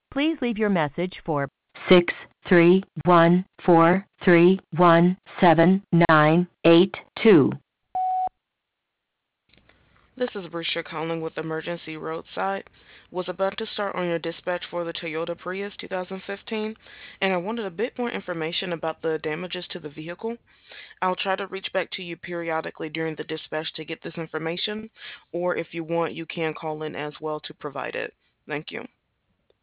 Please leave your message for 631431798. This is Brisha calling with Emergency Roadside. Was about to start on your dispatch for the Toyota Prius 2015, and I wanted a bit more information about the damages to the vehicle. I'll try to reach back to you periodically during the dispatch to get this information, or if you want, you can call in as well to provide it. Thank you.